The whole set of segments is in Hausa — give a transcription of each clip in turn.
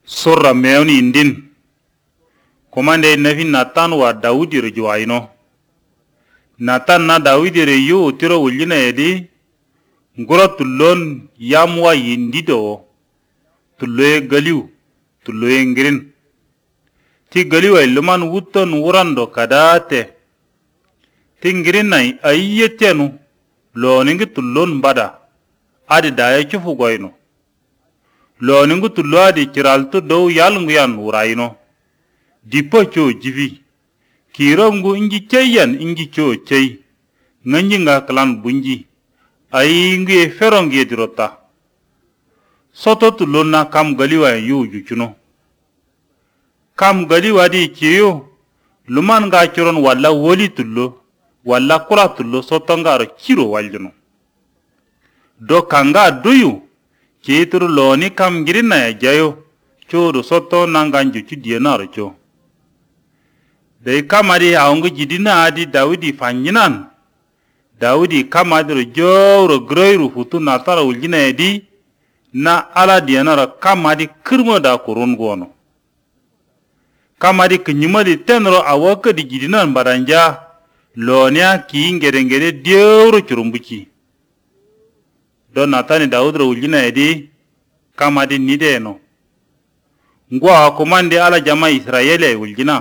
Sorra mewni indin komande nafi Natan wa Dawudi rejuwaino Natan na Dawidi reyu tiro wuljina edi ngura tullon yamwa yindido tulloye galiu tulloye ngirin ti galiu luman wuton wurando kadate ti ngirin nai ayyetenu loningi tullon bada adi daya chufu goyno loningu tullo adi kiraltu dow yalngu yan wurayno dipo cho jivi kirongu inji cheyan inji cho chey nganji nga klan bunji ay ngi ferongi dirota soto tullo na kam galiwa yu juchuno kam galiwa di chiyo luman nga chiron walla woli tullo walla kula tullo soto ngaro chiro waljuno do kanga duyu chituru loni kam girina ya jayo chodo soto nanganju chudienaro cho dai kamari aungu jidina adi Dawidi fanyinan Dawidi kamadiro jowro groyru futu natara uljina edi na ala dienara kamadi kirmo da kurun gono kamadi kinyimadi tenro awaka di jidinan baranja lonia ki ngere diewro churumbuchi don natani Dawidro uljina edi kamadi nideno ngwa komande ala jama Israeli uljina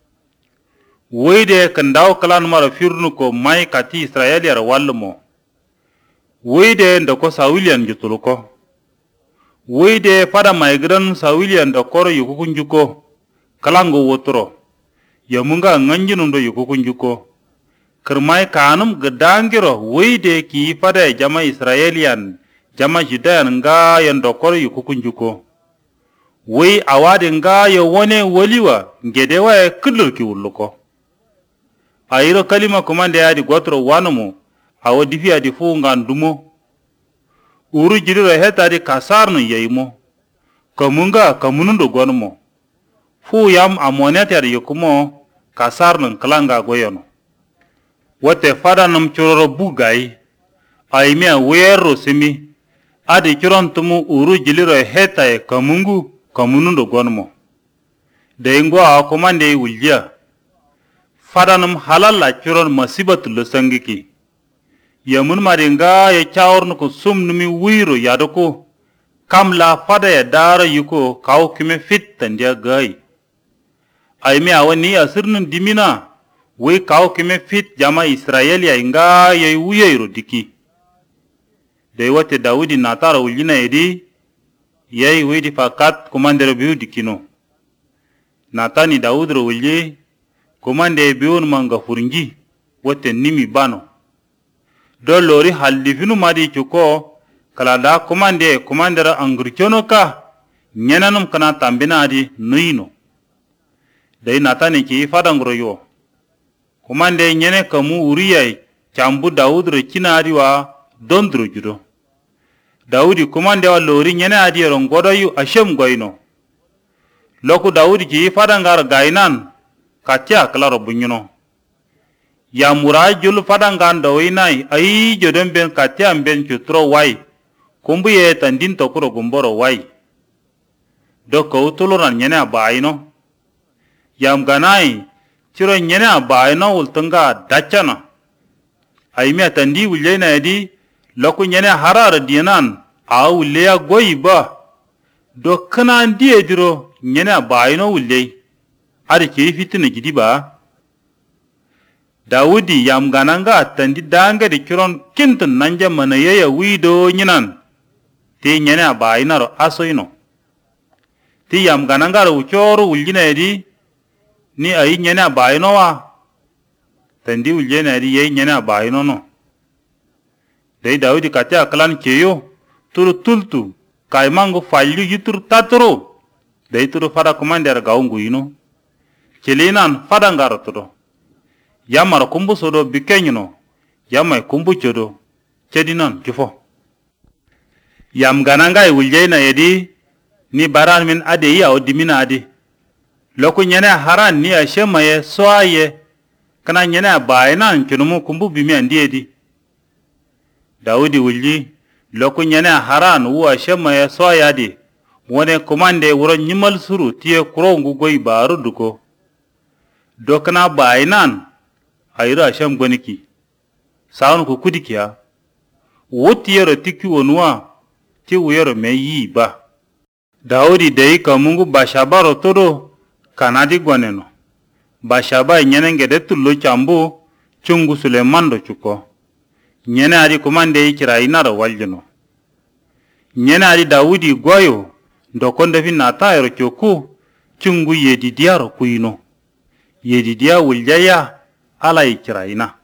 wede kandaw kalan mara firnu ko mai kati Israeli ar walmo wede ndako sawilian jutuluko wede pada maigran sawilian ndakoro yukukunjuko kalango wotro yamunga nganjinu ndo yukukunjuko kermai kanum gedangiro wede ki pada jama Israelian jama Judayan nga yandokoro yukukunjuko wei awade nga yo wone woliwa ngedewa kulur ki wuluko ayiro kalima komande adi gotro wanumo awo difi adi fu ngandumo uru jiriro heta adi kasarnu yeymo kamunga kamunundo gonumo fu yam amonete adi yokumo kasarnu klanga goyono wote fadanum churoro bugai aimia wero simi adi churontumu uru jiliro heta e kamungu kamunundo gonumo dengo a komande wulja fadanum halalla churon masibatullo sangiki yamun maringa ya chawornu ko sumnumi wiro yadoko kamla fada ya dara yuko kaw kime fit tandia gai aymi awani asirnun dimina we kaw kime fit jama Israeli ya inga ya wuyero diki de wate Dawidi natara uljina edi yai wedi fakat komandero biu dikino natani Dawidro ulje komande biun manga furnji wote nimi bano do lori halifinu madi chuko kala da komandera angurchono ka nyenanum kana tambina adi nuino dai natani ki fadangro yo komande nyene kamu uriya chambu Dawudro china adi wa dondro judo Dawudi komande wa lori nyene adi rongodo yu ashem goino loku Dawudi ki fadangar gainan katia klaro bunyuno ya murajul fadangan dawinai ai jodon ben katia ben chutro wai kumbuye tandin tokuro gumboro wai doko utuluran nyene abaino yam ganai chiro nyene abaino ultunga dachana aimia tandi uljena edi loku nyene harar dinan au leya goiba dokana ndiye diro nyene abaino uljei ari ke fitina gidi ba Dawudi yam gananga tandi danga de kiron kintin nanja mana yaya wido nyinan ti nyene ba inaro asoino ti yam gananga ro choro uljina edi ni ai nyene ba ino wa tandi uljena edi yai nyene ba ino no dei Dawudi katya klan keyo turu tultu kaimango fallu yitur tatro dei turu fara commander gaungu ino kilinan fadangaro todo yamar kumbu sodo bikenyino yamai kumbu chodo chedinan jufo yam gananga e wuljena edi ni baran min ade ya odimina adi loku nyene haran ni ashemaye soaye kana nyene bainan chunumu kumbu bimi andi edi Dawudi wulji loku nyene haran u ashemaye soaye adi wone komande wuro nyimal suru tiye kuro ngugoi baru duko dokna bainan ayira sham gwaniki saun ku kudikiya wotiyero tikki wonwa ti wuyero meyi ba Daudi dei kamungu bashabaro todo kanadi gwaneno bashaba nyene ngede tullo chambu chungu Sulemando chuko nyene adi komande ikira inaro waljino nyene adi Daudi goyo ndokonde fi natayro choku chungu yedidiaro kuino yedidia wuljaya ala ikira ina